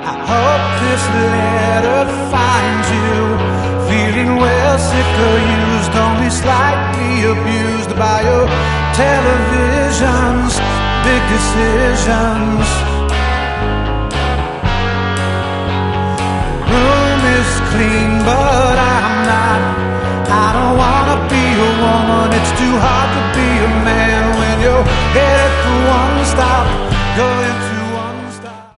I hope this letter finds you feeling well, sick or used, only slightly abused by your televisions, big decisions. Room is clean, but